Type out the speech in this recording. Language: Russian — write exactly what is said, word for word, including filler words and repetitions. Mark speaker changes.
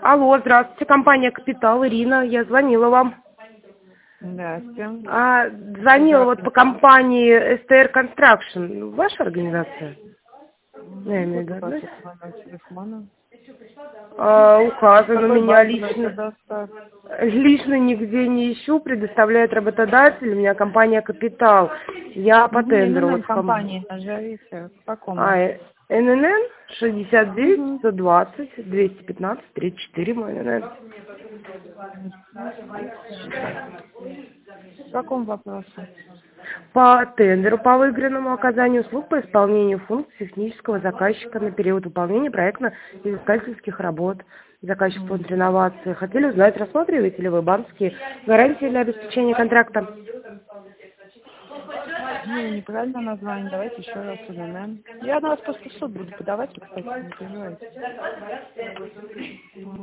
Speaker 1: Алло, здравствуйте, компания «Капитал», Ирина, я звонила вам.
Speaker 2: Здравствуйте.
Speaker 1: А, звонила вот по компании эс тэ эр Construction. Ваша организация? Я имею в виду, да?
Speaker 2: Телефона.
Speaker 1: А, указан у
Speaker 2: Какой
Speaker 1: меня
Speaker 2: банк вы
Speaker 1: лично.
Speaker 2: предоставите?
Speaker 1: Лично нигде не ищу, предоставляет работодатель, у меня компания «Капитал». Я по
Speaker 2: Угу,
Speaker 1: тендеру.
Speaker 2: эн эн эн
Speaker 1: Вот в ком...
Speaker 2: компании назовите. К какому?
Speaker 1: А, э, эн эн эн шестьдесят девять
Speaker 2: Угу.
Speaker 1: сто двадцать двести пятнадцать тридцать четыре мой эн эн эн.
Speaker 2: В каком вопросе?
Speaker 1: По тендеру по выигранному оказанию услуг по исполнению функций технического заказчика на период выполнения проектно-изыскательских работ. Заказчик фонд реновации. Хотели узнать, рассматриваете ли вы банковские гарантии для обеспечения контракта?
Speaker 2: Ну, неправильно название. Давайте еще раз эн эн эн. Я на вас просто в суд буду подавать, кстати, не переживайте.